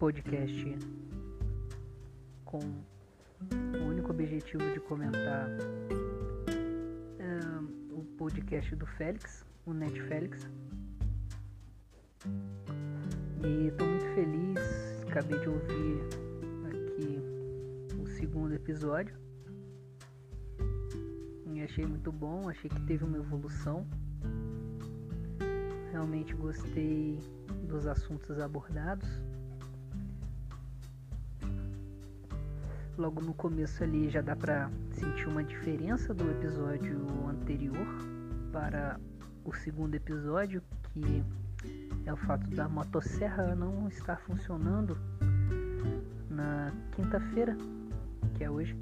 podcast com o único objetivo de comentar o podcast do Félix, o Net Félix. E estou muito feliz, acabei de ouvir aqui o segundo episódio e achei muito bom, achei que teve uma evolução. Realmente gostei dos assuntos abordados. Logo no começo ali já dá pra sentir uma diferença do episódio anterior para o segundo episódio, que é o fato da motosserra não estar funcionando na quinta-feira, que é hoje.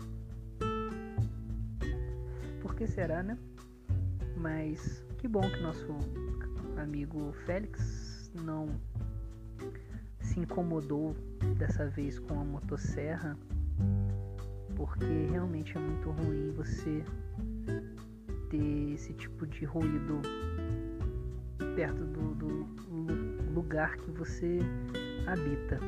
Por que será, né? Mas que bom que nosso amigo Félix não se incomodou dessa vez com a motosserra, porque realmente é muito ruim você ter esse tipo de ruído perto do lugar que você habita.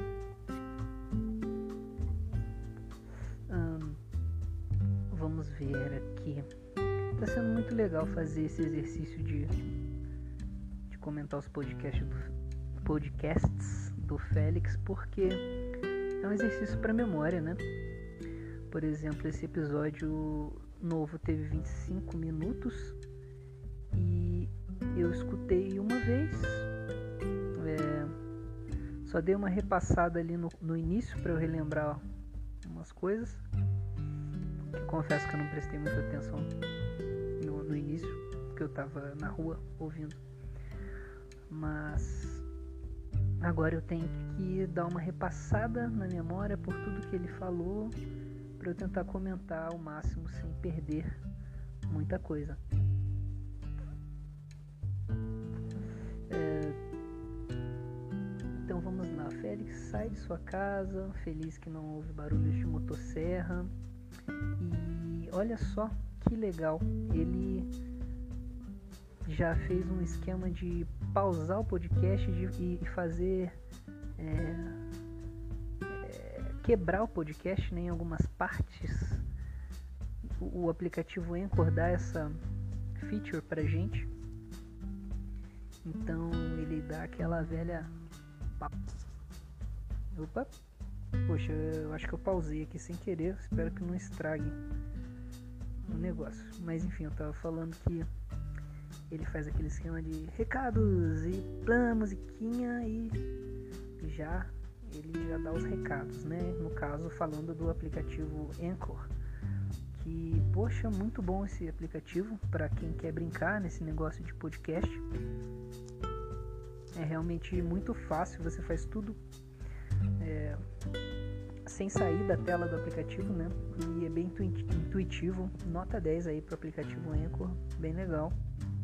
Vamos ver aqui. Tá sendo muito legal fazer esse exercício de comentar os podcasts do Félix, porque é um exercício para memória, né? Por exemplo, esse episódio novo teve 25 minutos e eu escutei uma vez, só dei uma repassada ali no início para eu relembrar umas coisas, que confesso que eu não prestei muita atenção no início, porque eu estava na rua ouvindo. Mas agora eu tenho que dar uma repassada na memória por tudo que ele falou, para eu tentar comentar ao máximo sem perder muita coisa. Então vamos lá. Félix sai de sua casa, feliz que não houve barulhos de motosserra. E olha só que legal, ele já fez um esquema de pausar o podcast e fazer quebrar o podcast, né, em algumas partes. O aplicativo Anchor dá essa feature pra gente, então ele dá aquela velha poxa, eu acho que eu pausei aqui sem querer, espero que não estrague o negócio, mas enfim, eu tava falando que ele faz aquele esquema de recados e plano, musiquinha, e ele já dá os recados, né? No caso, falando do aplicativo Anchor, que, poxa, muito bom esse aplicativo para quem quer brincar nesse negócio de podcast. É realmente muito fácil, você faz tudo sem sair da tela do aplicativo, né? E é bem intuitivo, nota 10 aí pro aplicativo Anchor, bem legal.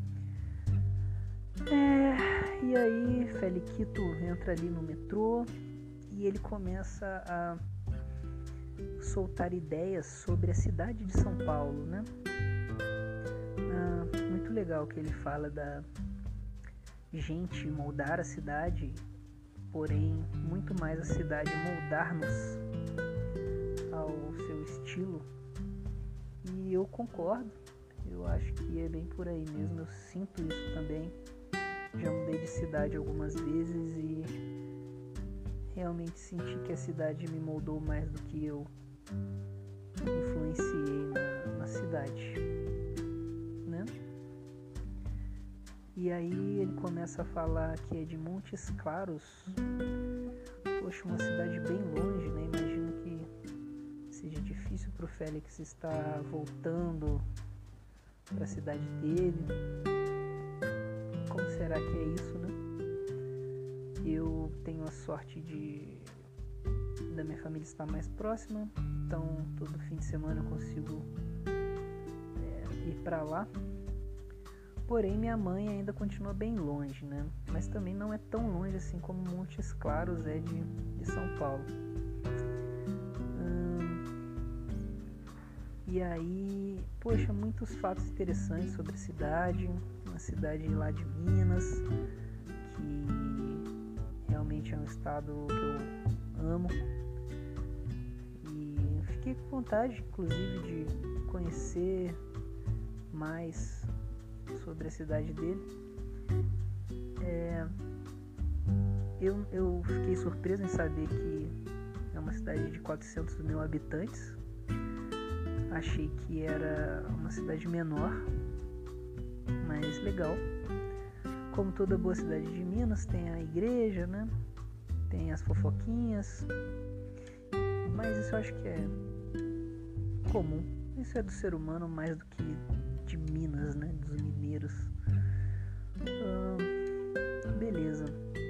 E aí, Feliquito entra ali no metrô e ele começa a soltar ideias sobre a cidade de São Paulo, né? Muito legal que ele fala da gente moldar a cidade, porém muito mais a cidade moldar-nos ao seu estilo. E eu concordo, eu acho que é bem por aí mesmo, eu sinto isso também. Já mudei de cidade algumas vezes e realmente senti que a cidade me moldou mais do que eu influenciei na cidade, né? E aí ele começa a falar que é de Montes Claros. Poxa, uma cidade bem longe, né? Imagino que seja difícil pro Félix estar voltando para a cidade dele. Como será que é isso, né? Eu tenho a sorte da minha família estar mais próxima, então todo fim de semana eu consigo ir para lá. Porém, minha mãe ainda continua bem longe, né? Mas também não é tão longe assim como Montes Claros é de São Paulo. E aí, poxa, muitos fatos interessantes sobre a cidade. Uma cidade lá de Minas, que realmente é um estado que eu amo. E fiquei com vontade, inclusive, de conhecer mais sobre a cidade dele. Eu fiquei surpreso em saber que é uma cidade de 400 mil habitantes. Achei que era uma cidade menor, mas legal. Como toda boa cidade de Minas, tem a igreja, né? Tem as fofoquinhas, mas isso eu acho que é comum. Isso é do ser humano mais do que de Minas, né? Dos mineiros. Beleza.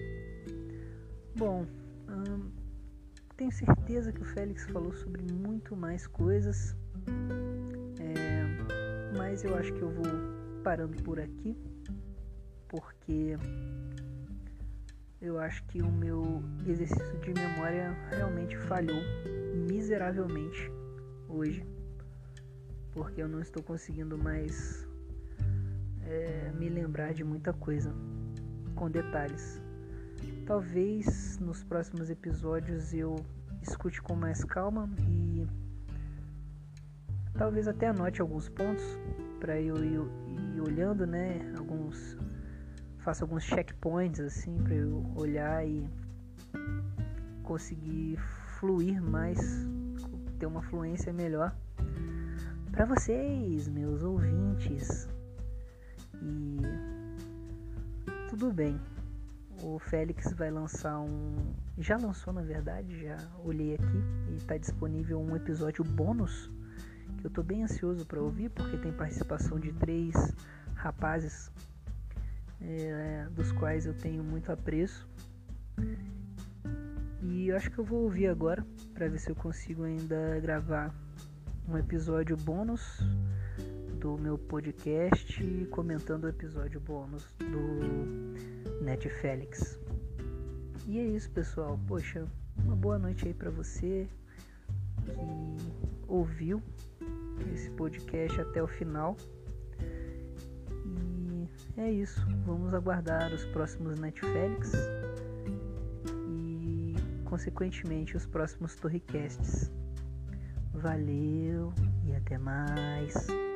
Bom, tenho certeza que o Félix falou sobre muito mais coisas, mas eu acho que eu vou parando por aqui, porque eu acho que o meu exercício de memória realmente falhou miseravelmente hoje, porque eu não estou conseguindo mais me lembrar de muita coisa com detalhes. Talvez nos próximos episódios eu escute com mais calma e talvez até anote alguns pontos para eu ir olhando, né? Faço alguns checkpoints assim para eu olhar e conseguir fluir mais, ter uma fluência melhor para vocês, meus ouvintes. E tudo bem. O Félix vai lançar já lançou, na verdade, já olhei aqui e está disponível um episódio bônus que eu tô bem ansioso para ouvir, porque tem participação de 3 rapazes dos quais eu tenho muito apreço, e eu acho que eu vou ouvir agora para ver se eu consigo ainda gravar um episódio bônus do meu podcast comentando o episódio bônus do Netflix. E é isso, pessoal. Poxa, uma boa noite aí pra você que ouviu esse podcast até o final. E é isso. Vamos aguardar os próximos Netflix e, consequentemente, os próximos Torrecasts. Valeu e até mais.